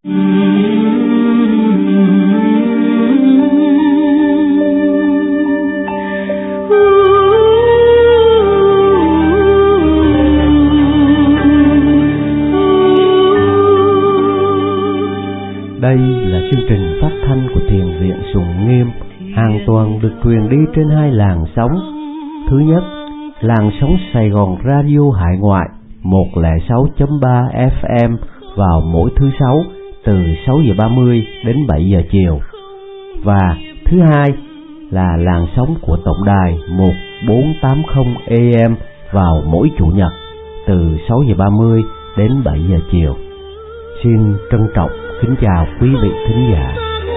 Đây là chương trình phát thanh của Thiền viện Sùng Nghiêm, hoàn toàn được truyền đi trên hai làn sóng. Thứ nhất, làn sóng Sài Gòn Radio Hải Ngoại 106.3 FM vào mỗi thứ Sáu từ 6:30 đến 7 giờ chiều. Và thứ hai là làn sóng của tổng đài 1480 AM vào mỗi Chủ nhật từ 6:30 đến 7 giờ chiều. Xin trân trọng kính chào quý vị thính giả.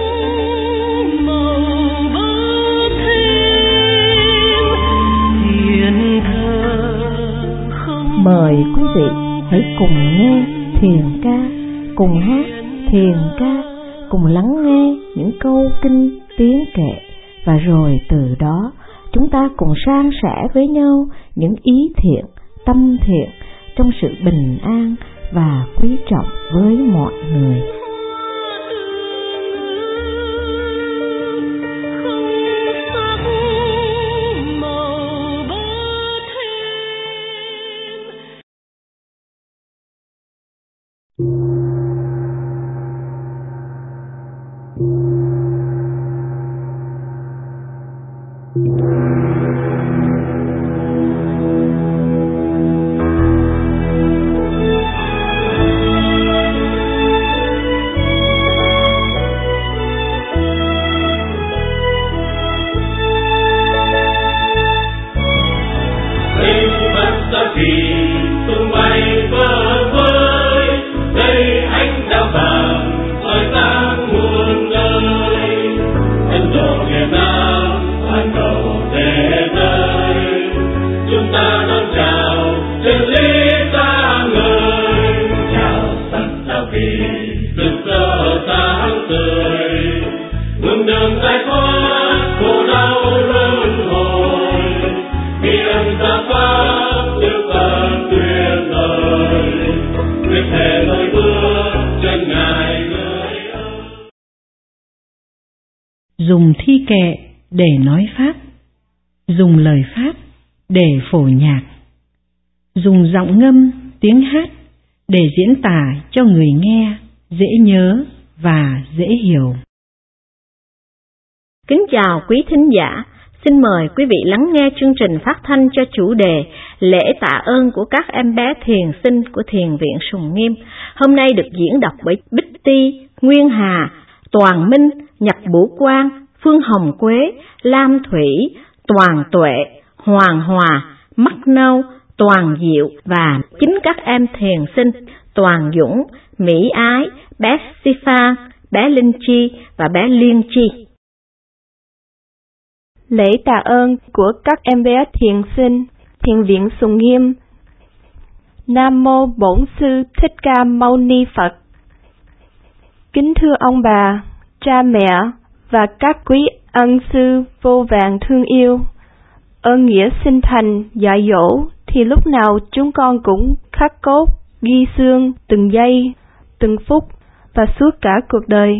Mời quý vị hãy cùng nghe thiền ca, cùng hát thiền ca, cùng lắng nghe những câu kinh tiếng kệ, và rồi từ đó chúng ta cùng san sẻ với nhau những ý thiện, tâm thiện trong sự bình an và quý trọng với mọi người. Dùng thi kệ để nói pháp, dùng lời pháp để phổ nhạc, dùng giọng ngâm tiếng hát để diễn tả cho người nghe dễ nhớ và dễ hiểu. Kính chào quý thính giả, xin mời quý vị lắng nghe chương trình phát thanh cho chủ đề Lễ tạ ơn của các em bé thiền sinh của Thiền viện Sùng Nghiêm. Hôm nay được diễn đọc bởi Bích Ti, Nguyên Hà, Toàn Minh, Nhật Bủ Quang, Phương Hồng Quế, Lam Thủy, Toàn Tuệ, Hoàng Hòa, Mắt Nâu, Toàn Diệu và chính các em thiền sinh Toàn Dũng, Mỹ Ái, bé Si Phan, bé Linh Chi và bé Liên Chi. Lễ tạ ơn của các em bé thiền sinh Thiền viện Sùng Nghiêm. Nam mô Bổn Sư Thích Ca Mâu Ni Phật. Kính thưa ông bà, cha mẹ và các quý ân sư vô vàn thương yêu, ơn nghĩa sinh thành dạy dỗ thì lúc nào chúng con cũng khắc cốt ghi xương từng giây, từng phút và suốt cả cuộc đời.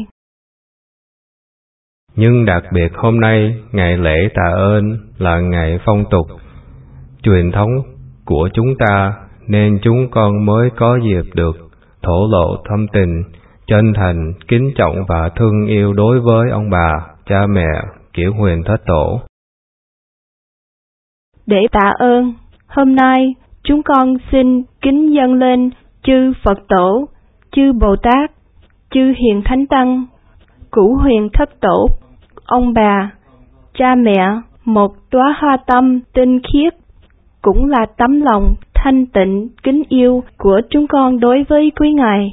Nhưng đặc biệt hôm nay, ngày lễ tạ ơn là ngày phong tục, truyền thống của chúng ta, nên chúng con mới có dịp được thổ lộ thâm tình, chân thành, kính trọng và thương yêu đối với ông bà, cha mẹ, Kiểu Huyền Thất Tổ. Để tạ ơn, hôm nay chúng con xin kính dâng lên chư Phật Tổ, chư Bồ Tát, chư Hiền Thánh Tăng, Cửu Huyền Thất Tổ, ông bà, cha mẹ, một đóa hoa tâm tinh khiết, cũng là tấm lòng thanh tịnh kính yêu của chúng con đối với quý Ngài.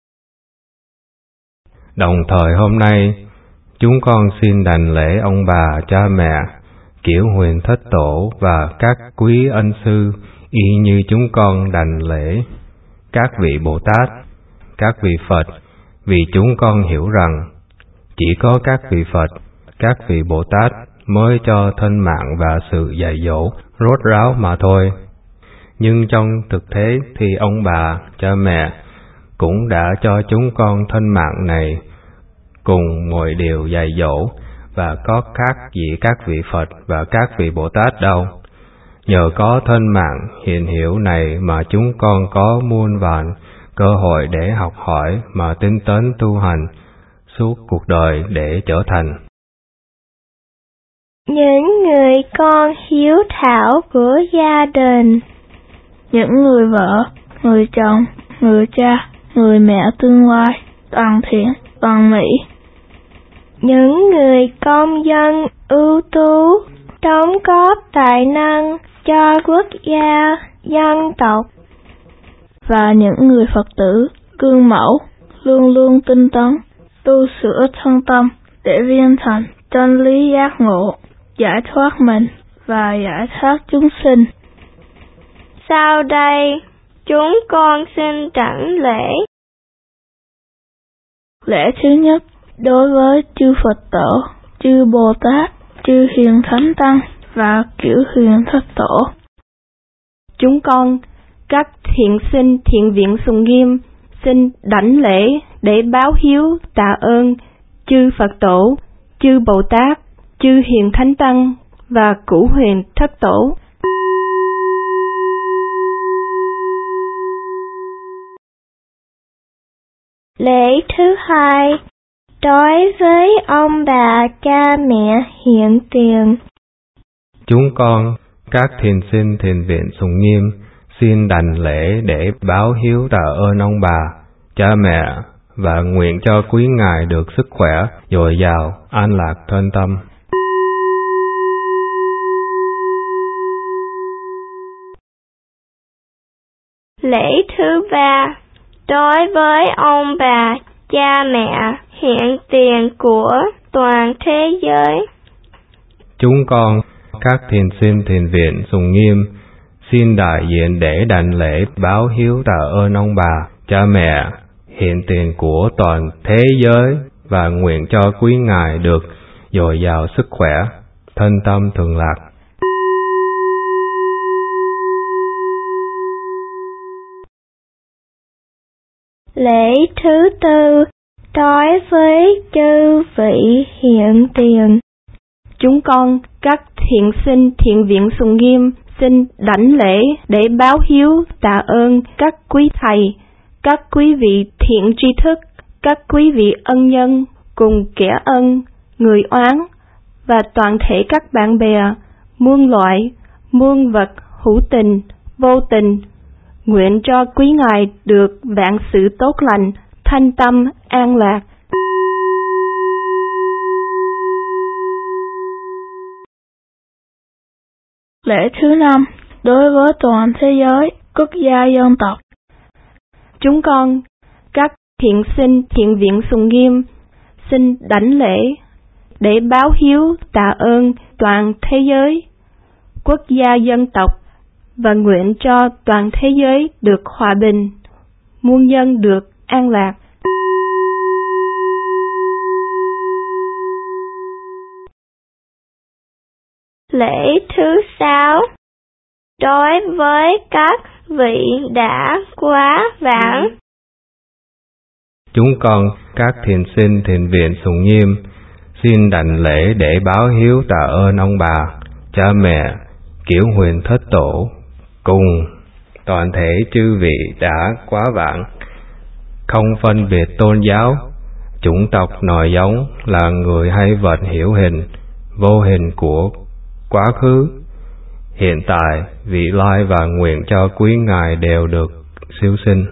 Đồng thời hôm nay, chúng con xin đảnh lễ ông bà, cha mẹ, Kiểu Huyền Thất Tổ và các quý ân sư, y như chúng con đảnh lễ các vị Bồ Tát, các vị Phật, vì chúng con hiểu rằng chỉ có các vị Phật, các vị Bồ Tát mới cho thân mạng và sự dạy dỗ rốt ráo mà thôi. Nhưng trong thực tế thì ông bà, cha mẹ cũng đã cho chúng con thân mạng này cùng mọi điều dạy dỗ, và có khác gì các vị Phật và các vị Bồ Tát đâu. Nhờ có thân mạng hiện hữu này mà chúng con có muôn vàn cơ hội để học hỏi mà tinh tấn tu hành suốt cuộc đời để trở thành những người con hiếu thảo của gia đình, những người vợ, người chồng, người cha, người mẹ tương lai, toàn thiện, toàn mỹ, những người công dân ưu tú, đóng góp tài năng cho quốc gia, dân tộc, và những người Phật tử gương mẫu, luôn luôn tinh tấn, tu sửa thân tâm để viên thành chân lý giác ngộ, giải thoát mình và giải thoát chúng sinh. Sau đây, chúng con xin đảnh lễ. Lễ thứ nhất, đối với chư Phật Tổ, chư Bồ Tát, chư Hiền Thánh Tăng và Cửu Huyền Thất Tổ. Chúng con, các thiện sinh Thiện viện Sùng Nghiêm, xin đảnh lễ để báo hiếu tạ ơn chư Phật Tổ, chư Bồ Tát, chư Hiền Thánh Tăng và Cửu Huyền Thất Tổ. Lễ thứ hai, đối với ông bà cha mẹ hiện tiền. Chúng con, các thiền sinh Thiền viện Sùng Nghiêm, xin đảnh lễ để báo hiếu tạ ơn ông bà, cha mẹ và nguyện cho quý ngài được sức khỏe, dồi dào, an lạc thân tâm. Lễ thứ ba, đối với ông bà, cha mẹ hiện tiền của toàn thế giới. Chúng con, các thiền sinh Thiền viện Sùng Nghiêm, xin đại diện để đảnh lễ báo hiếu tạ ơn ông bà, cha mẹ hiện tiền của toàn thế giới và nguyện cho quý ngài được dồi dào sức khỏe, thân tâm thường lạc. Lễ thứ tư, đối với chư vị hiện tiền. Chúng con, các thiện sinh Thiện viện Sùng Nghiêm, xin đảnh lễ để báo hiếu tạ ơn các quý thầy, các quý vị thiện tri thức, các quý vị ân nhân cùng kẻ ân, người oán và toàn thể các bạn bè, muôn loại, muôn vật hữu tình, vô tình. Nguyện cho quý ngài được vạn sự tốt lành, thanh tâm, an lạc. Lễ thứ năm, đối với toàn thế giới, quốc gia dân tộc. Chúng con, các thiện sinh Thiện viện Sùng Nghiêm, xin đảnh lễ để báo hiếu tạ ơn toàn thế giới, quốc gia dân tộc và nguyện cho toàn thế giới được hòa bình, muôn dân được an lạc. Lễ thứ sáu, đối với các vị đã quá vãng. Chúng con, các thiền sinh Thiền viện Sùng Nghiêm, xin đảnh lễ để báo hiếu tạ ơn ông bà, cha mẹ, Cửu Huyền Thất Tổ, cùng toàn thể chư vị đã quá vãng, không phân biệt tôn giáo, chủng tộc nòi giống, là người hay vật hữu hình, vô hình của quá khứ, hiện tại, vị lai và nguyện cho quý ngài đều được siêu sinh.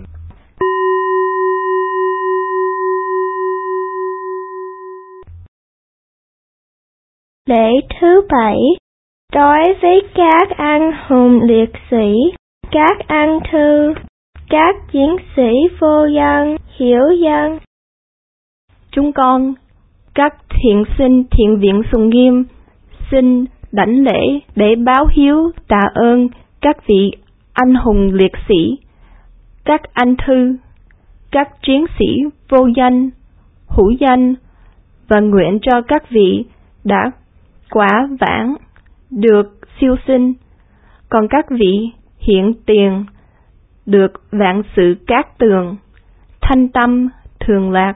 Lễ thứ bảy, đối với các anh hùng liệt sĩ, các anh thư, các chiến sĩ vô dân, hiểu dân. Chúng con, các thiện sinh Thiện viện Sùng Nghiêm, xin đảnh lễ để báo hiếu tạ ơn các vị anh hùng liệt sĩ, các anh thư, các chiến sĩ vô danh, hữu danh và nguyện cho các vị đã quá vãng được siêu sinh, còn các vị hiện tiền được vạn sự cát tường, thanh tâm, thường lạc.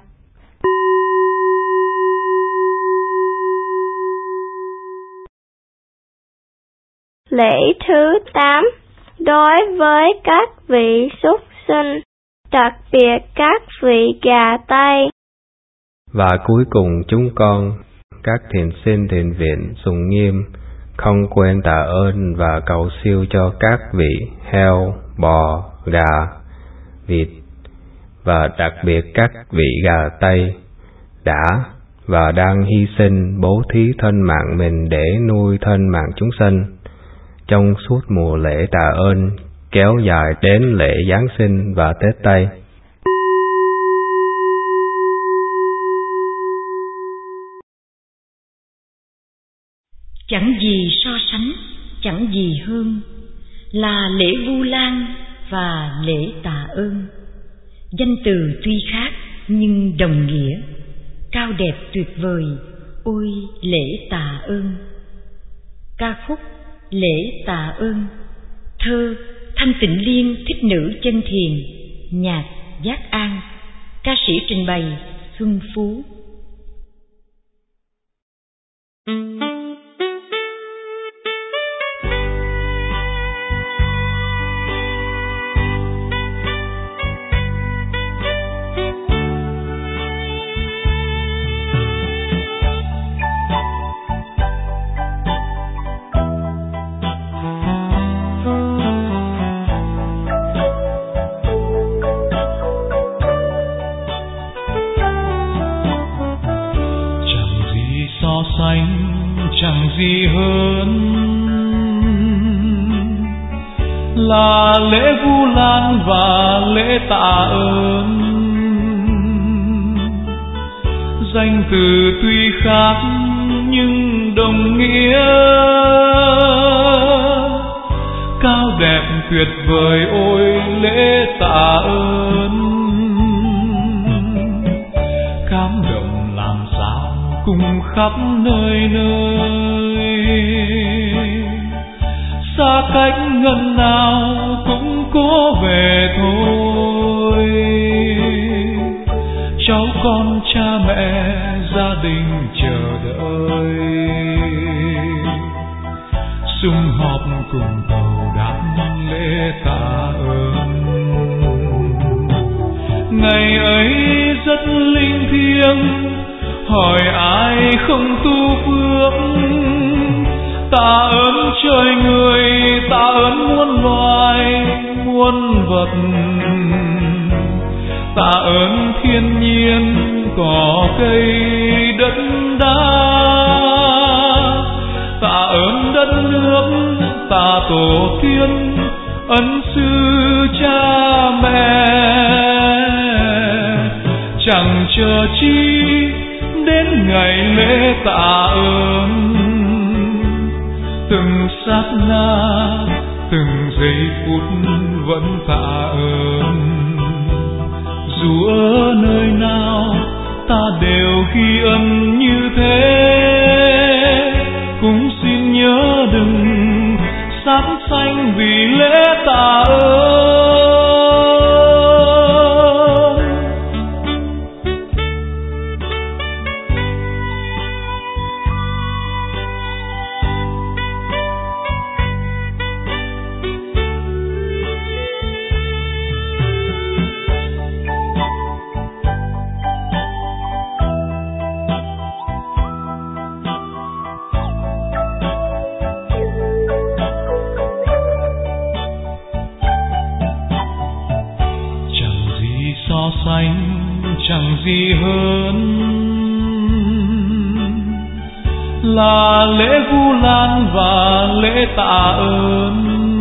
Lễ thứ 8 đối với các vị súc sinh, đặc biệt các vị gà tây. Và cuối cùng chúng con, các thiền sinh thiền viện Sùng Nghiêm, không quên tạ ơn và cầu siêu cho các vị heo, bò, gà, vịt và đặc biệt các vị gà Tây đã và đang hy sinh bố thí thân mạng mình để nuôi thân mạng chúng sinh trong suốt mùa lễ tạ ơn kéo dài đến lễ Giáng sinh và Tết Tây. Chẳng gì so sánh, chẳng gì hơn là lễ Vu Lan và lễ tạ ơn. Danh từ tuy khác nhưng đồng nghĩa, cao đẹp tuyệt vời, ôi lễ tạ ơn. Ca khúc Lễ tạ ơn, thơ Thanh Tịnh Liên Thích Nữ Chân Thiền, nhạc Giác An, ca sĩ trình bày Xuân Phú. Chẳng gì hơn là lễ Vu Lan và lễ tạ ơn. Danh từ tuy khác nhưng đồng nghĩa, cao đẹp tuyệt vời, ôi lễ tạ ơn. Cảm động làm sao cùng khắp nơi nơi, xa cách ngần nào cũng cố về thôi. Cháu con cha mẹ gia đình chờ đợi, sum họp cùng cầu đáp lễ tạ ơn. Ngày ấy rất linh thiêng, hỏi ai không tu phước. Tạ ơn trời người, tạ ơn muôn loài muôn vật, tạ ơn thiên nhiên cỏ cây đất đá, tạ ơn đất nước, tạ tổ tiên ân sư cha mẹ. Chẳng chờ chi đến ngày lễ tạ ơn, từng sát na từng giây phút vẫn tạ ơn. Dù ở nơi nào ta đều ghi ân như thế, cũng xin nhớ đừng sáng xanh vì lễ tạ ơn. Chẳng gì hơn là lễ Vu Lan và lễ tạ ơn.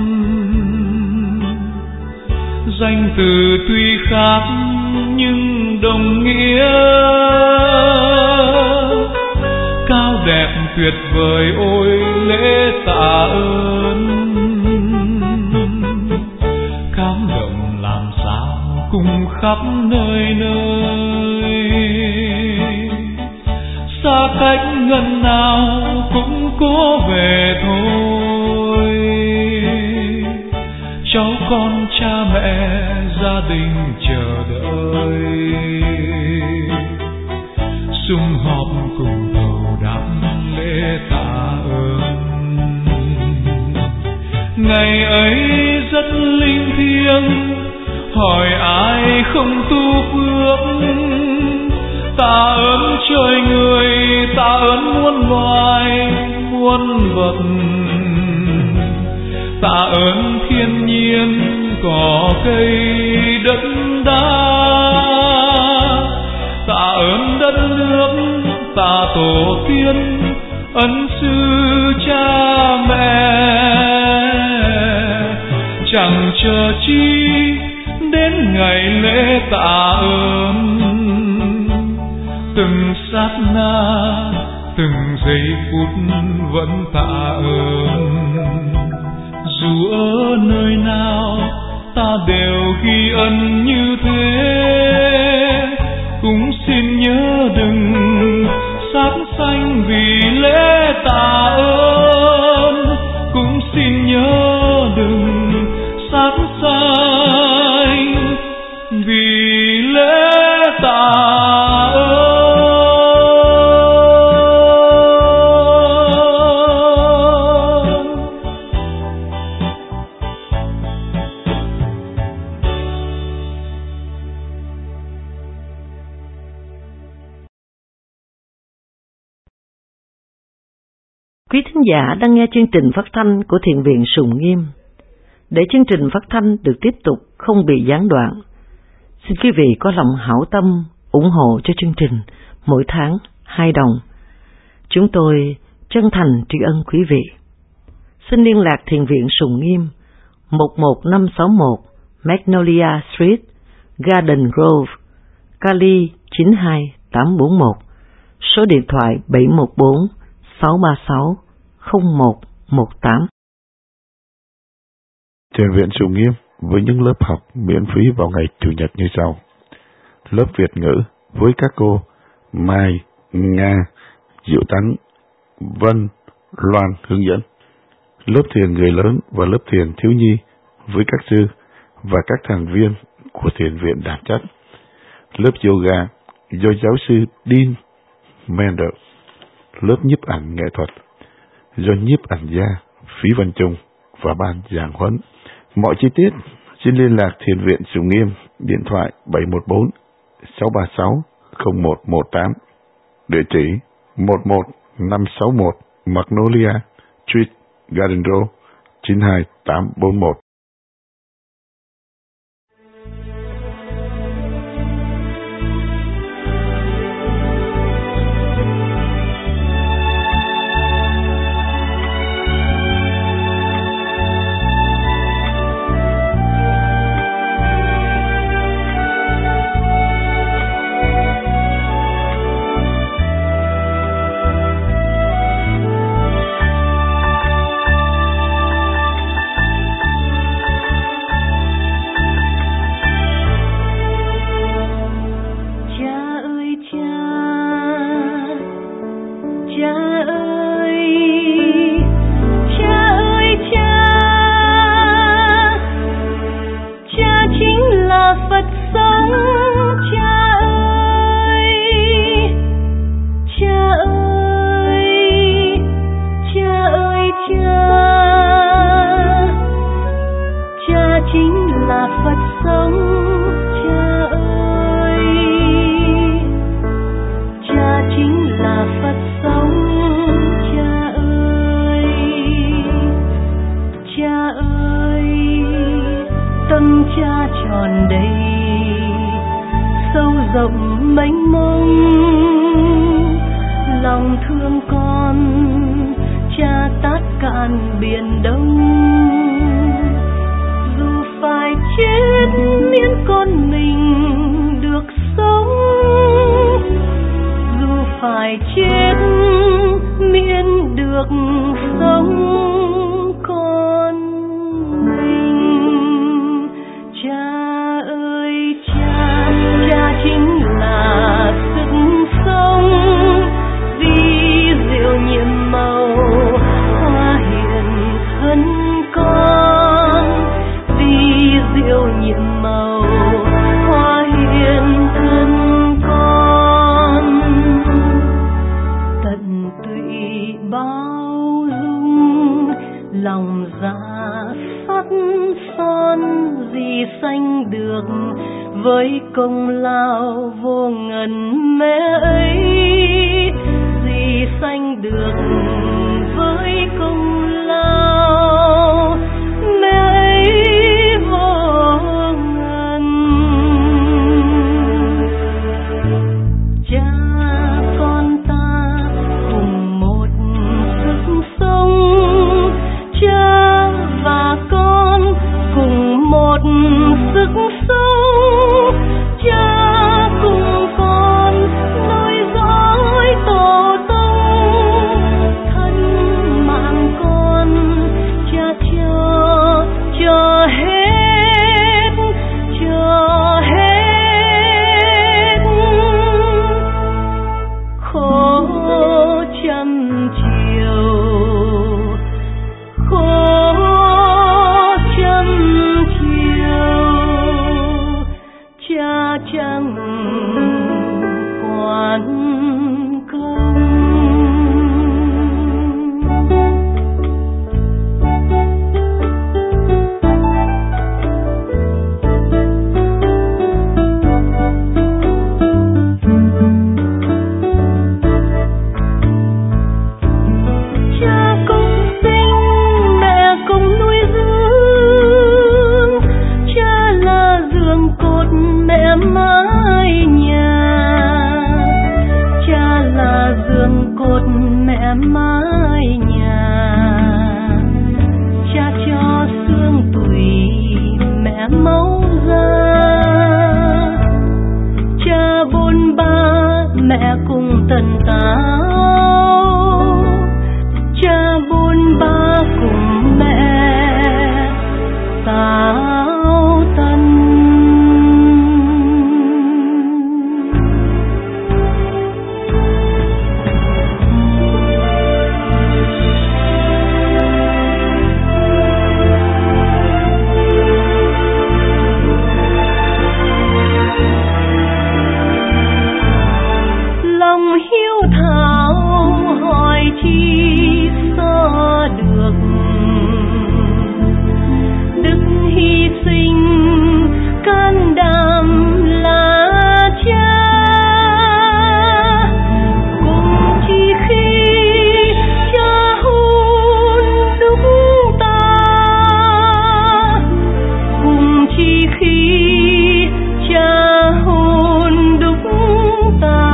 Danh từ tuy khác nhưng đồng nghĩa, cao đẹp tuyệt vời, ôi lễ tạ ơn. Cảm động làm sao cùng khắp nơi nơi, xa cách ngần nào cũng cố về thôi. Cháu con cha mẹ gia đình chờ đợi. Sum họp cùng thầu đám lễ tạ ơn. Ngày ấy rất linh thiêng, hỏi ai không tu phước. Tạ ơn trời người, tạ ơn muôn loài muôn vật, tạ ơn thiên nhiên cỏ cây đất đá, tạ ơn đất nước, tạ tổ tiên ân sư cha mẹ. Chẳng chờ chi đến ngày lễ tạ ơn, từng sát na từng giây phút vẫn tạ ơn. Dù ở nơi nào ta đều ghi ân như thế, cũng xin nhớ đừng sát sanh vì lễ tạ ơn, cũng xin nhớ đừng sát sanh vì lễ tạ ơn. Quý thính giả đang nghe chương trình phát thanh của Thiền viện Sùng Nghiêm. Để chương trình phát thanh được tiếp tục không bị gián đoạn, xin quý vị có lòng hảo tâm ủng hộ cho chương trình mỗi tháng 2 đồng. Chúng tôi chân thành tri ân quý vị. Xin liên lạc Thiền viện Sùng Nghiêm 11561 Magnolia Street, Garden Grove, Cali 92841, số điện thoại 714 636 0118. Thiền viện Sùng Nghiêm với những lớp học miễn phí vào ngày Chủ nhật như sau. Lớp Việt ngữ với các cô Mai, Nga, Diệu Tánh, Vân, Loan hướng dẫn. Lớp thiền người lớn và lớp thiền thiếu nhi với các sư và các thành viên của thiền viện đảm trách. Lớp yoga do giáo sư Dean Mender. Lớp nhiếp ảnh nghệ thuật do nhiếp ảnh gia Phí Văn Trung và ban giảng huấn. Mọi chi tiết xin liên lạc Thiền viện Sùng Nghiêm, điện thoại 714 636 0118, địa chỉ 11561 Magnolia Street, Garden Grove 92841. Hoa sanh được với công lao vô ngần mẹ ấy, gì sanh được với công lao mẹ ấy vô ngần. Cha con ta cùng một sức sống, cha và con cùng một sức sống, cha cùng con nối dõi tổ tông, thân mạng con cha cho hết, cho hết. Khổ trăm chiều, khổ trăm chiều, cha chẳng quản công. Cha cùng sinh, mẹ cùng nuôi dưỡng, cha là giường cột mẹ mái nhà, cha là giường cột mẹ mái nhà, cha cho xương tủy mẹ máu ra, cha bôn ba mẹ cùng tần tảo, cha bôn ba cùng mẹ tảo tần. Lòng hiếu thảo hỏi chi so được, đức hy sinh can đảm là cha, cùng chi khi cha hôn đúc ta, cùng chi khi cha hôn đúc ta.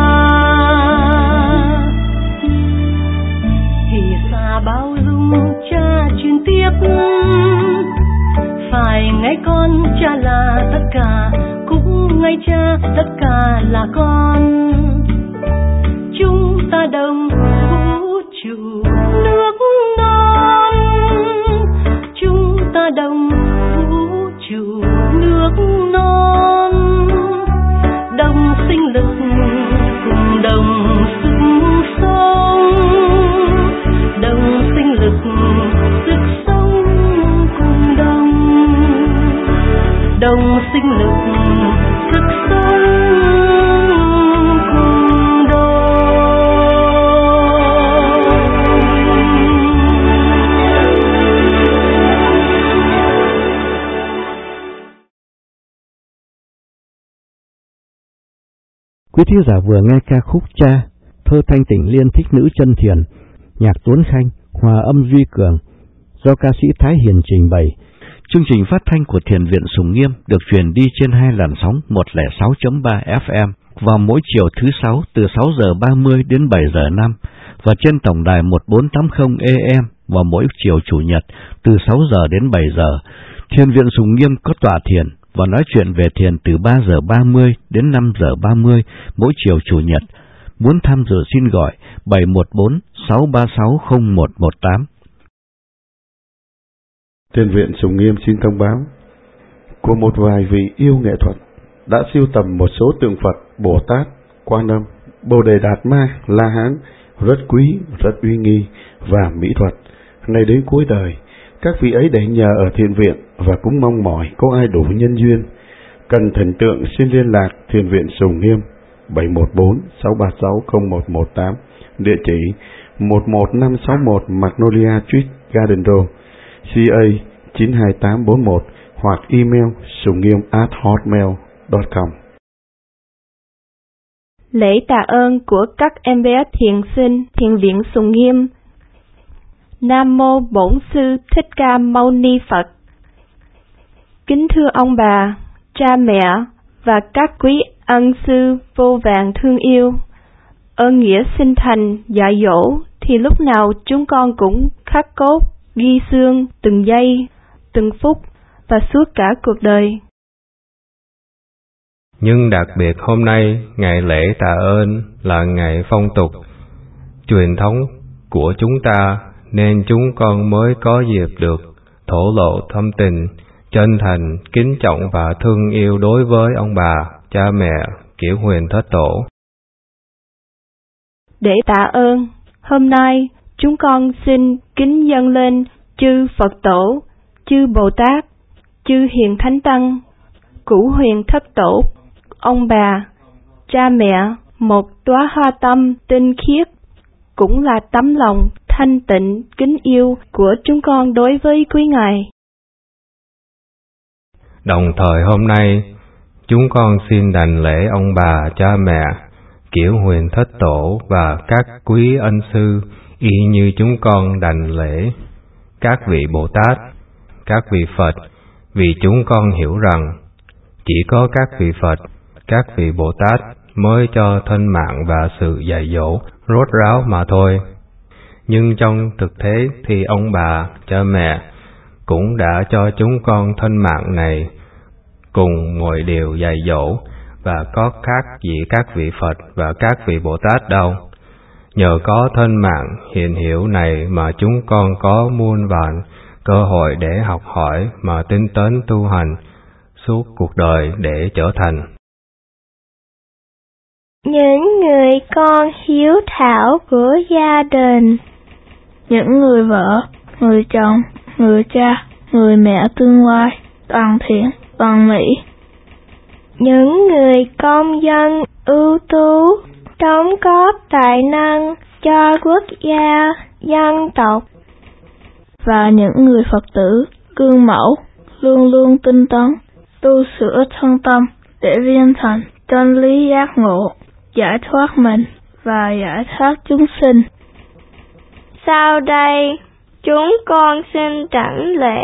Thì xa bao dung cha truyền tiếp, phải ngay con cha là tất cả, cũng ngay cha tất cả là con. Chúng ta đồng vũ trụ nước non, chúng ta đồng vũ trụ nước non, đồng sinh lực cùng đồng sức sống, đồng sinh lực sức sống cùng đồng, đồng sinh lực sức sống cùng đồng. Quý thính giả vừa nghe ca khúc Cha, thơ thanh tịnh liên thích nữ chân thiền, nhạc Tuấn Khanh, hòa âm Duy Cường, do ca sĩ Thái Hiền trình bày. Chương trình phát thanh của Thiền viện Sùng Nghiêm được truyền đi trên hai làn sóng 106.3 FM vào mỗi chiều thứ Sáu từ 6 giờ 30 đến 7 giờ 5 và trên tổng đài 1480 AM vào mỗi chiều Chủ nhật từ 6 giờ đến 7 giờ. Thiền viện Sùng Nghiêm có tọa thiền và nói chuyện về thiền từ 3 giờ 30 đến 5 giờ 30 mỗi chiều Chủ nhật. Muốn tham dự xin gọi 714-636-0118. Thiền viện Sùng Nghiêm xin thông báo, của một vài vị yêu nghệ thuật đã sưu tầm một số tượng Phật, Bồ Tát, Quan Âm, Bồ Đề Đạt Ma, La Hán rất quý, rất uy nghi và mỹ thuật. Nay đến cuối đời, các vị ấy để nhờ ở thiền viện và cũng mong mỏi có ai đủ nhân duyên cần thần tượng xin liên lạc Thiền viện Sùng Nghiêm 714-636-0118, địa chỉ 11561 Magnolia Street, Garden Road, CA 92841, hoặc email sunghiêm@hotmail.com. Lễ tạ ơn của các em bé thiền sinh Thiền viện Sùng Nghiêm. Nam mô Bổn Sư Thích Ca Mâu Ni Phật. Kính thưa ông bà, cha mẹ và các quý ân sư vô vàn thương yêu, ơn nghĩa sinh thành dạy dỗ thì lúc nào chúng con cũng khắc cốt ghi xương từng giây, từng phút và suốt cả cuộc đời. Nhưng đặc biệt hôm nay, ngày lễ tạ ơn là ngày phong tục, truyền thống của chúng ta, nên chúng con mới có dịp được thổ lộ thâm tình, chân thành, kính trọng và thương yêu đối với ông bà, cha mẹ, Kiểu Huyền Thất Tổ. Để tạ ơn, hôm nay chúng con xin kính dâng lên chư Phật Tổ, chư Bồ Tát, chư Hiền Thánh Tăng, Cửu Huyền Thất Tổ, ông bà, cha mẹ một đóa hoa tâm tinh khiết, cũng là tấm lòng thanh tịnh kính yêu của chúng con đối với quý Ngài. Đồng thời hôm nay, chúng con xin đảnh lễ ông bà, cha mẹ, Kiểu Huyền Thất Tổ và các quý ân sư, y như chúng con đảnh lễ các vị Bồ Tát, các vị Phật, vì chúng con hiểu rằng chỉ có các vị Phật, các vị Bồ Tát mới cho thân mạng và sự dạy dỗ rốt ráo mà thôi. Nhưng trong thực tế thì ông bà, cha mẹ cũng đã cho chúng con thân mạng này cùng mọi điều dạy dỗ, và có khác gì các vị Phật và các vị Bồ Tát đâu. Nhờ có thân mạng hiện hữu này mà chúng con có muôn vàn cơ hội để học hỏi mà tinh tấn tu hành suốt cuộc đời để trở thành những người con hiếu thảo của gia đình, những người vợ, người chồng, người cha, người mẹ tương lai, toàn thiện, toàn mỹ, những người công dân ưu tú, đóng góp tài năng cho quốc gia, dân tộc, và những người Phật tử gương mẫu, luôn luôn tinh tấn, tu sửa thân tâm để viên thành chân lý giác ngộ, giải thoát mình và giải thoát chúng sinh. Sau đây, chúng con xin đảnh lễ.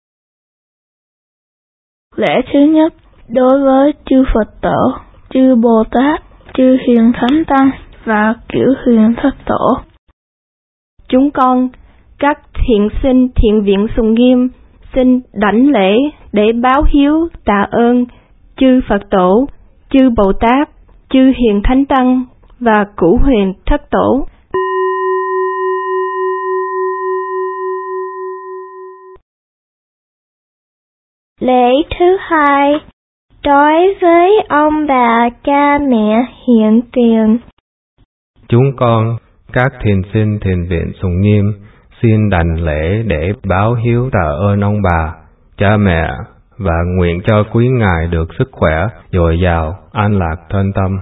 Lễ thứ nhất, đối với chư Phật Tổ, chư Bồ Tát, chư Hiền Thánh Tăng và Kiểu Huyền Thất Tổ. Chúng con, các thiện sinh Thiện viện Sùng Nghiêm, xin đảnh lễ để báo hiếu tạ ơn chư Phật Tổ, chư Bồ Tát, chư Hiền Thánh Tăng và Cửu Huyền Thất Tổ. Lễ thứ hai, đối với ông bà, cha mẹ hiện tiền. Chúng con, các thiền sinh Thiền viện Sùng Nghiêm, xin đảnh lễ để báo hiếu tạ ơn ông bà, cha mẹ và nguyện cho quý ngài được sức khỏe, dồi dào, an lạc thân tâm.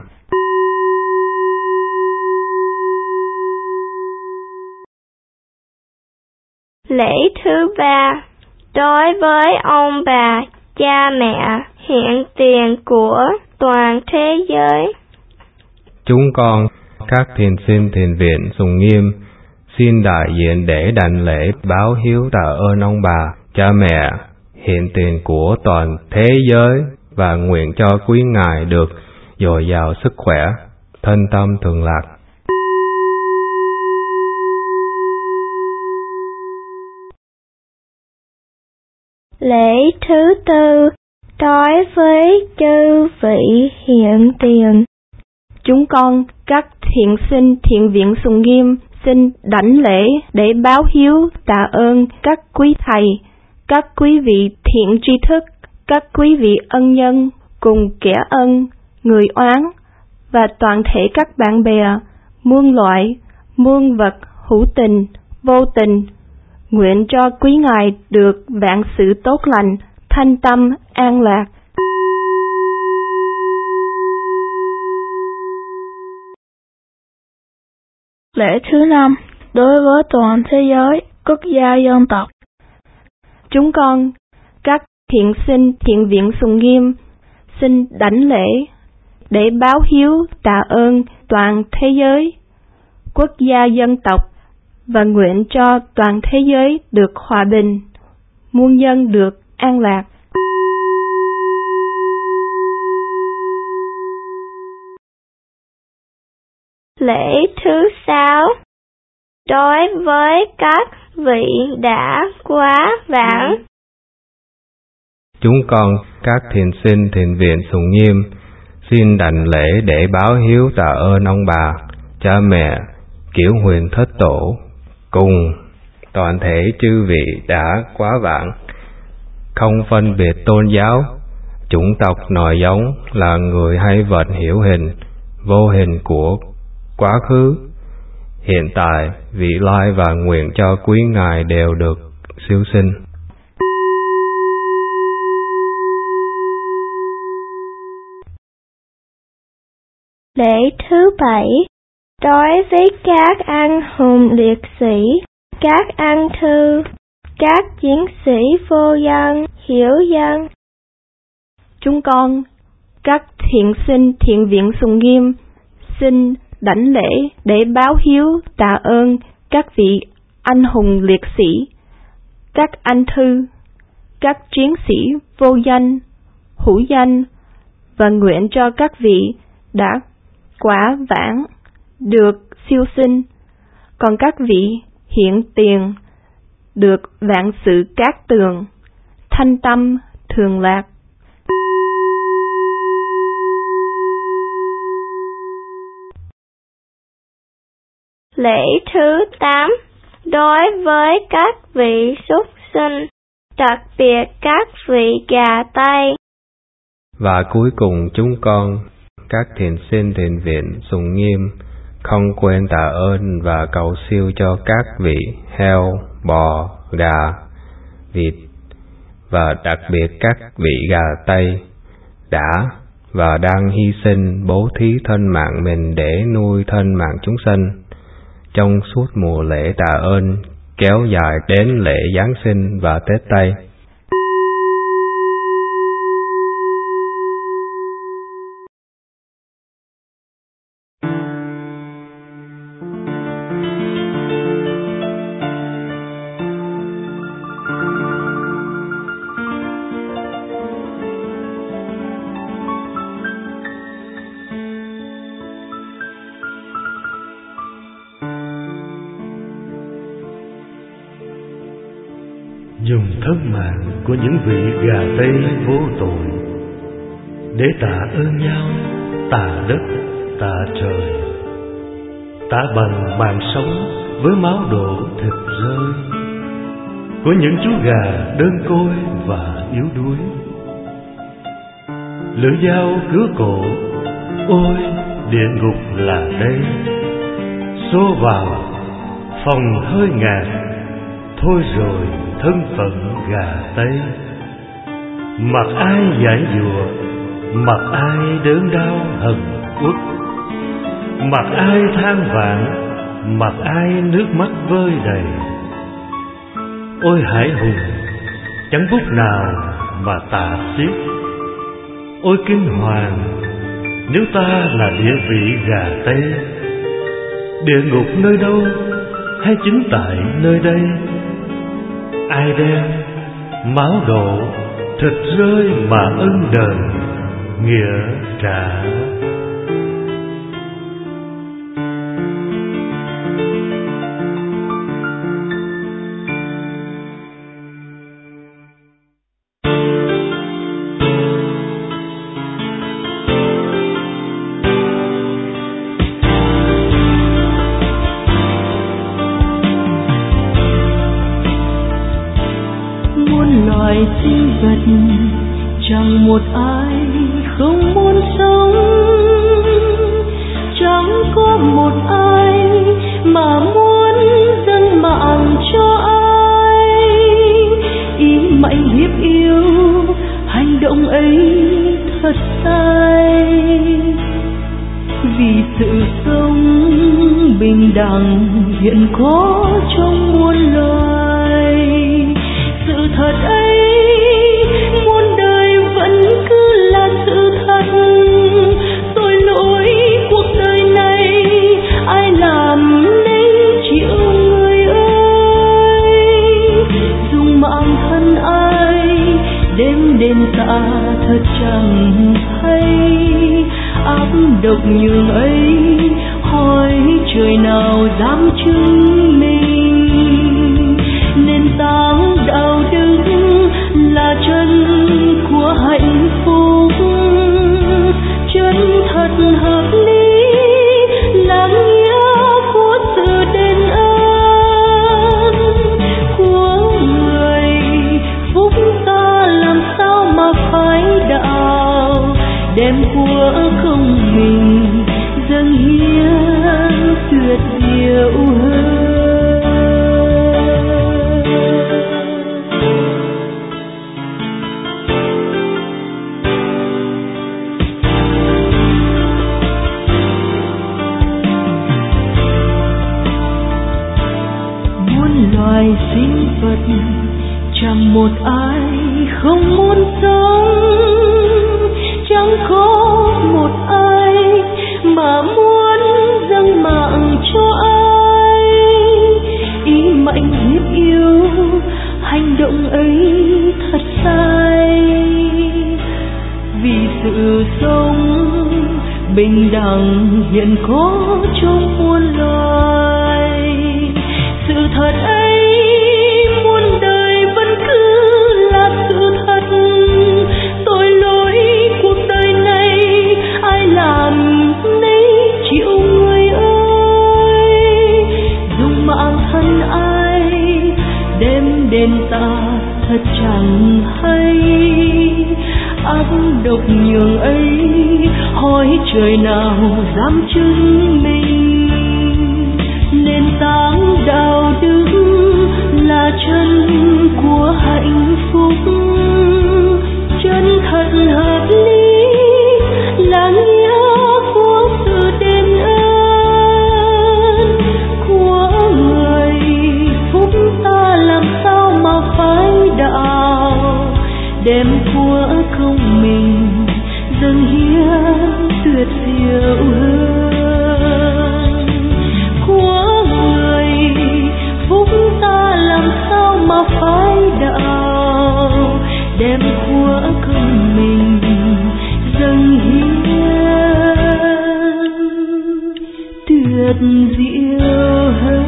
Lễ thứ ba, đối với ông bà, cha mẹ hiện tiền của toàn thế giới. Chúng con, các thiền sinh Thiền viện Sùng Nghiêm, xin đại diện để đảnh lễ báo hiếu tạ ơn ông bà, cha mẹ hiện tiền của toàn thế giới và nguyện cho quý ngài được dồi dào sức khỏe, thân tâm thường lạc. Lễ thứ tư, đối với chư vị hiện tiền. Chúng con, các thiện sinh Thiện viện Sùng Nghiêm, xin đảnh lễ để báo hiếu tạ ơn các quý thầy, các quý vị thiện tri thức, các quý vị ân nhân cùng kẻ ân, người oán và toàn thể các bạn bè, muôn loại, muôn vật hữu tình, vô tình. Nguyện cho quý ngài được vạn sự tốt lành, thanh tâm, an lạc. Lễ thứ năm, đối với toàn thế giới, quốc gia dân tộc. Chúng con, các thiện sinh Thiện viện Sùng Nghiêm xin đảnh lễ để báo hiếu tạ ơn toàn thế giới, quốc gia dân tộc và nguyện cho toàn thế giới được hòa bình, muôn dân được an lạc. Lễ thứ 6. Đối với các vị đã quá vãng, chúng con các thiền sinh Thiền viện Sùng Nghiêm xin đảnh lễ để báo hiếu tạ ơn ông bà, cha mẹ, Kiểu Huyền Thất Tổ cùng toàn thể chư vị đã quá vãng, không phân biệt tôn giáo, chủng tộc nòi giống, là người hay vật hiểu hình, vô hình của quá khứ, hiện tại, vị lai, và nguyện cho quý ngài đều được siêu sinh. Lễ thứ 7. Đối với các anh hùng liệt sĩ, các anh thư, các chiến sĩ vô dân, hiểu dân, chúng con, các thiện sinh Thiện viện Sùng Nghiêm xin đảnh lễ để báo hiếu tạ ơn các vị anh hùng liệt sĩ, các anh thư, các chiến sĩ vô danh, hữu danh, và nguyện cho các vị đã quá vãng được siêu sinh, còn các vị hiện tiền được vạn sự cát tường, thanh tâm thường lạc. Lễ thứ 8. Đối với các vị súc sinh, đặc biệt các vị gà Tây. Và cuối cùng chúng con, các thiền sinh Thiền viện Sùng Nghiêm, không quên tạ ơn và cầu siêu cho các vị heo, bò, gà, vịt, và đặc biệt các vị gà Tây đã và đang hy sinh bố thí thân mạng mình để nuôi thân mạng chúng sanh trong suốt mùa lễ tạ ơn kéo dài đến lễ Giáng sinh và Tết Tây. Dùng thân mạng của những vị gà Tây vô tội để tạ ơn nhau, tạ đất, tạ trời, tạ bằng mạng sống với máu đổ thịt rơi của những chú gà đơn côi và yếu đuối. Lưỡi dao cứa cổ, ôi địa ngục là đây, xô vào phòng hơi ngạt, thôi rồi thân phận gà Tây. Mặc ai giải dụa, mặc ai đớn đau hận uất, mặc ai than vãn, mặc ai nước mắt vơi đầy. Ôi hải hùng, chẳng bút nào mà tả xiết. Ôi kinh hoàng, nếu ta là địa vị gà Tây, địa ngục nơi đâu hay chính tại nơi đây? Ai đem máu đổ thịt rơi mà ân đền nghĩa trả? Loài sinh vật chẳng một ai không muốn sống, chẳng có một ai mà muốn dâng mạng cho ai. Ý mạnh hiếp yêu, hành động ấy thật sai, vì sự sống bình đẳng hiện có trong muôn loài. Sự thật ấy độc nhường ấy, hỏi trời nào dám chứng minh. Nền tảng đạo đức là chân của hạnh phúc, chân thật hợp lý là nghĩa của sự đền ơn của người. Phúc ta làm sao mà phải đạo, đem của không mình dâng hiến tuyệt diệu hơn. Loài sinh vật chẳng một ai không muốn sống, chẳng có một ai mà muốn dâng mạng cho ai. Ý mạnh thiết yêu, hành động ấy thật sai, vì sự sống bình đẳng hiện có trong muôn loài. Sự thật ấy muôn đời vẫn cứ là sự thật. Tội lỗi cuộc đời này ai làm nấy chịu người ơi. Dùng mạng thân ai đem đền ta thật chẳng hay. Ác độc nhường ấy, hỏi trời nào dám chứng minh. Nền tảng đạo đức là chân của hạnh phúc, chân thật hợp lý là nghĩa của sự đền ơn của người. Phúc ta làm sao mà phải đạo, đem của công mình dâng hiến tuyệt diệu hơn của người. Phúc ta làm sao mà phải đạo, đem của công mình dâng hiến tuyệt diệu hơn.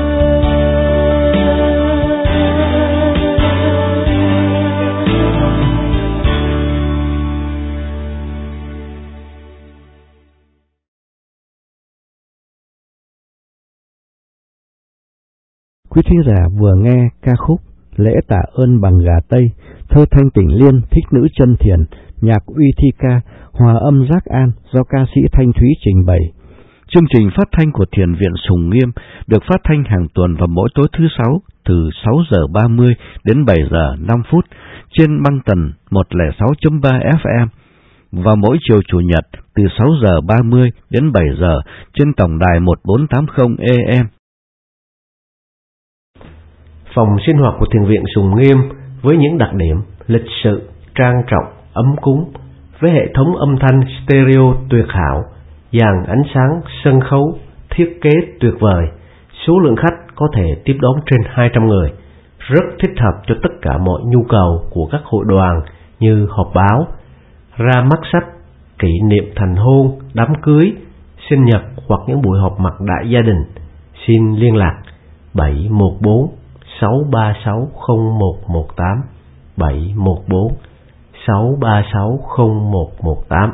Quý thính giả vừa nghe ca khúc Lễ Tạ Ơn Bằng Gà Tây, thơ Thanh Tịnh Liên, thích nữ chân thiền, nhạc Uy Thi Ca, hòa âm Giác An do ca sĩ Thanh Thúy trình bày. Chương trình phát thanh của Thiền viện Sùng Nghiêm được phát thanh hàng tuần vào mỗi tối thứ Sáu từ 6 giờ 30 đến 7 giờ 5 phút trên băng tần 106.3 FM và mỗi chiều Chủ nhật từ 6 giờ 30 đến 7 giờ trên tổng đài 1480 AM. Phòng sinh hoạt của Thiền viện Sùng Nghiêm với những đặc điểm lịch sự, trang trọng, ấm cúng, với hệ thống âm thanh stereo tuyệt hảo, dàn ánh sáng sân khấu thiết kế tuyệt vời, số lượng khách có thể tiếp đón trên 200 người, rất thích hợp cho tất cả mọi nhu cầu của các hội đoàn như họp báo, ra mắt sách, kỷ niệm thành hôn, đám cưới, sinh nhật hoặc những buổi họp mặt đại gia đình. Xin liên lạc 714 636 0118 714 636 0118.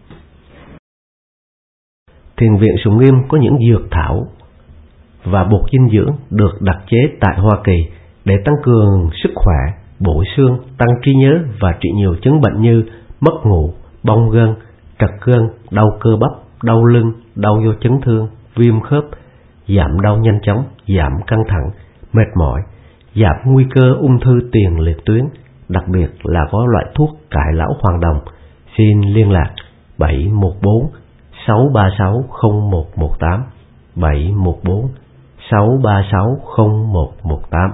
Thiền viện Sùng Nghiêm có những dược thảo và bột dinh dưỡng được đặc chế tại Hoa Kỳ để tăng cường sức khỏe, bổ xương, tăng trí nhớ và trị nhiều chứng bệnh như mất ngủ, bong gân, trật gân, đau cơ bắp, đau lưng, đau do chấn thương, viêm khớp, giảm đau nhanh chóng, giảm căng thẳng, mệt mỏi, giảm nguy cơ ung thư tiền liệt tuyến, đặc biệt là có loại thuốc cải lão hoàng đồng. Xin liên lạc 714 636 0118 714 636 0118.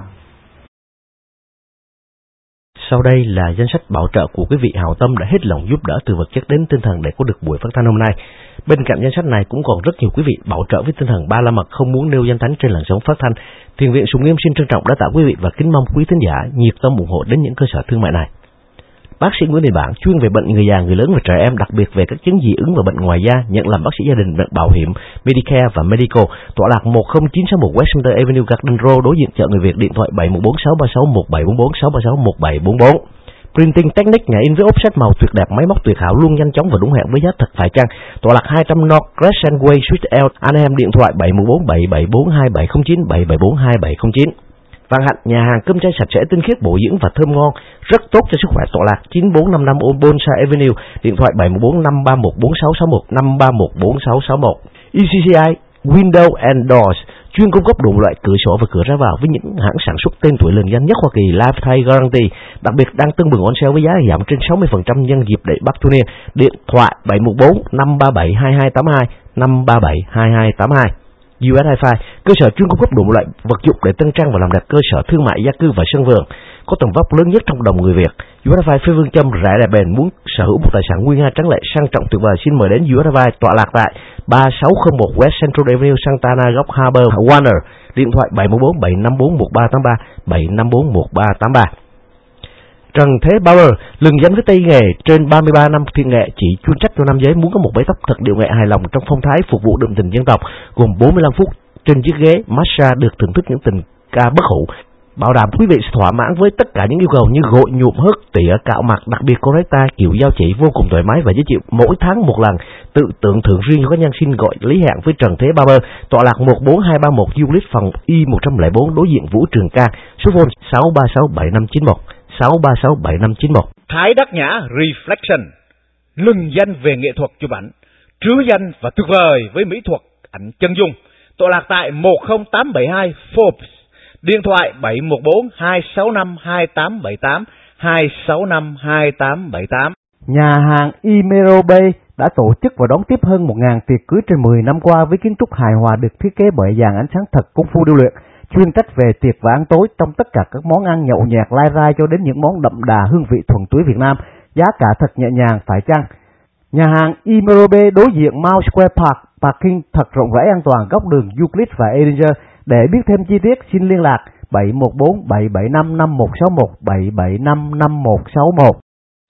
Sau đây là danh sách bảo trợ của quý vị hảo tâm đã hết lòng giúp đỡ từ vật chất đến tinh thần để có được buổi phát thanh hôm nay. Bên cạnh danh sách này cũng còn rất nhiều quý vị bảo trợ với tinh thần ba la mật không muốn nêu danh tánh trên làn sóng phát thanh. Thiền viện Sùng Nghiêm xin trân trọng đã tạ quý vị và kính mong quý thính giả nhiệt tâm ủng hộ đến những cơ sở thương mại này. Bác sĩ Nguyễn Đình Bản, chuyên về bệnh người già, người lớn và trẻ em, đặc biệt về các chứng dị ứng và bệnh ngoài da, nhận làm bác sĩ gia đình bảo hiểm Medicare và Medical. Tọa lạc 10961 West Center Avenue, Garden Road, đối diện chợ Người Việt. Điện thoại 714-636-1744, 636-1744. Printing Technique, nhà in với offset màu tuyệt đẹp, máy móc tuyệt hảo, luôn nhanh chóng và đúng hẹn với giá thật phải chăng. Tọa lạc 200 North Crescent Way, Suite L, Anaheim. Điện thoại 714-774-2709, 774-2709. Vạn Hạnh, nhà hàng cơm chay sạch sẽ, tinh khiết, bổ dưỡng và thơm ngon, rất tốt cho sức khỏe. Tọa lạc 9455 Bonsai Avenue. Điện thoại 714-531-4661, 531-4661. ECCI Window and Doors, chuyên cung cấp đủ loại cửa sổ và cửa ra vào với những hãng sản xuất tên tuổi lừng danh nhất Hoa Kỳ, Lifetime Guarantee. Đặc biệt đang tưng bừng on sale với giá giảm trên 60% nhân dịp lễ Bắc Thu Niên. Điện thoại 714-537-2282, 537-2282. US Hi-Fi, cơ sở chuyên cung cấp đủ loại vật dụng để tân trang và làm đẹp cơ sở thương mại, gia cư và sân vườn, có tầm vóc lớn nhất trong cộng đồng người Việt. US Hi-Fi phê phương châm rẻ đẹp bền, muốn sở hữu một tài sản nguy nga tráng lệ sang trọng tuyệt vời, xin mời đến US Hi-Fi, tọa lạc tại 3601 West Central Avenue, Santa Ana, góc Harbor, Warner. Điện thoại 714-754-1383, 754-1383. Trần Thế Bauer, lừng danh với tay nghề trên 33 năm thiện nghệ, chỉ chuyên trách cho nam giới muốn có một bãi tóc thật điệu nghệ hài lòng trong phong thái phục vụ đậm tình dân tộc, gồm 45 phút trên chiếc ghế massage được thưởng thức những tình ca bất hủ, bảo đảm quý vị sẽ thỏa mãn với tất cả những yêu cầu như gội, nhuộm, hớt, tỉa, cạo mặt, đặc biệt correct tay, kiểu giao chỉ vô cùng thoải mái và dễ chịu, mỗi tháng một lần, tự tưởng thưởng riêng cho các nhân xin gọi lý hẹn với Trần Thế Barber, tọa lạc 14231 Euclid, phòng Y104, đối diện Vũ Trường Ca, số phone 6367591, 6367591. Thái Đắc Nhã Reflection, lừng danh về nghệ thuật chụp ảnh, trứ danh và tuyệt vời với mỹ thuật ảnh chân dung, tọa lạc tại 10872 Forbes. Điện thoại 714-265-2878, 265-2878. Nhà hàng Imero Bay đã tổ chức và đón tiếp hơn 1.000 tiệc cưới trên 10 năm qua với kiến trúc hài hòa được thiết kế bởi dàn ánh sáng thật công phu điêu luyện, chuyên trách về tiệc và ăn tối trong tất cả các món ăn nhậu nhẹt lai rai cho đến những món đậm đà hương vị thuần túy Việt Nam, giá cả thật nhẹ nhàng phải chăng. Nhà hàng Imero Bay đối diện Mount Square Park, parking thật rộng rãi an toàn góc đường Euclid và Edinger. Để biết thêm chi tiết xin liên lạc 714-775-5161, 775-5161.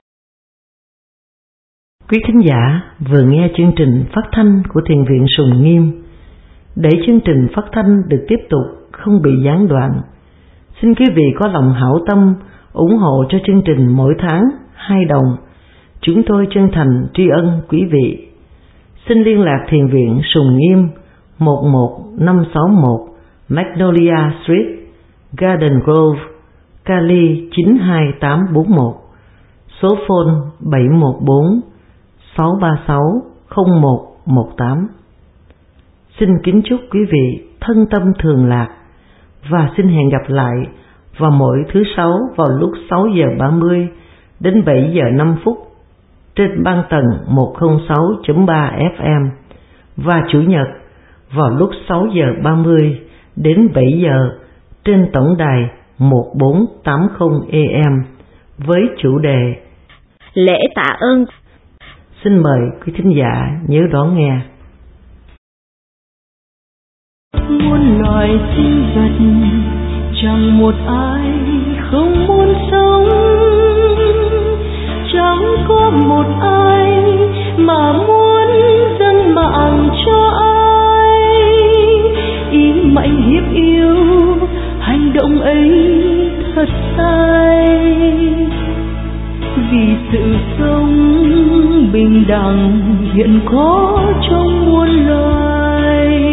Quý thính giả vừa nghe chương trình phát thanh của Thiền viện Sùng Nghiêm. Để chương trình phát thanh được tiếp tục không bị gián đoạn, xin quý vị có lòng hảo tâm ủng hộ cho chương trình mỗi tháng 2 đồng. Chúng tôi chân thành tri ân quý vị. Xin liên lạc Thiền viện Sùng Nghiêm 11561 Magnolia Street, Garden Grove, Cali 92841, số phone 714-636-0118. Xin kính chúc quý vị thân tâm thường lạc và xin hẹn gặp lại vào mỗi thứ Sáu vào lúc 6 giờ 30 đến 7 giờ 5 phút trên băng tần 106.3 FM và Chủ nhật vào lúc 6 giờ 30 đến 7 giờ trên tổng đài 1480 AM với chủ đề Lễ tạ ơn. Xin mời quý thính giả nhớ đón nghe. Muôn loài sinh vật chẳng một ai không muốn sống, chẳng có một ai mà muốn dâng mạng cho ai. Ý mạnh hiếp yêu hành động ấy thật sai, vì sự sống bình đẳng hiện có trong muôn loài.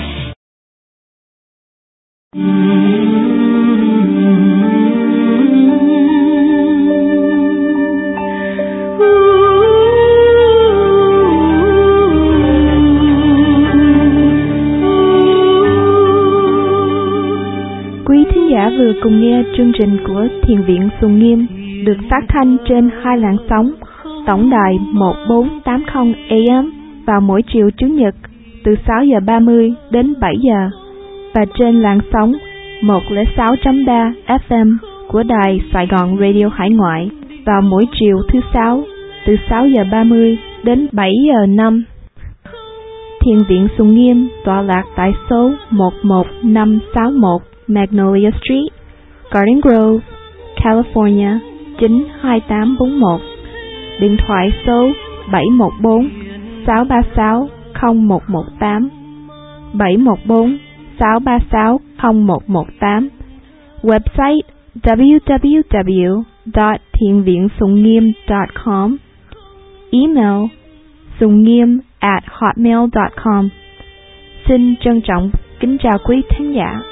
Quý thính giả vừa cùng nghe chương trình của Thiền viện Sùng Nghiêm được phát thanh trên 2 làn sóng, tổng đài 1480 AM vào mỗi chiều Chủ nhật từ 6 giờ 30 đến 7 giờ và trên làn sóng 106.3 FM của đài Sài Gòn Radio Hải Ngoại vào mỗi chiều thứ Sáu từ 6 giờ 30 đến 7 giờ 5. Thiền viện Sùng Nghiêm tọa lạc tại số 11561 Magnolia Street, Garden Grove, California 92841, điện thoại số 714 636 0118, 714 636 0118, website www.thienviệngsungnghiêm.com, email sungnghiêm@hotmail.com. Xin trân trọng kính chào quý thính giả.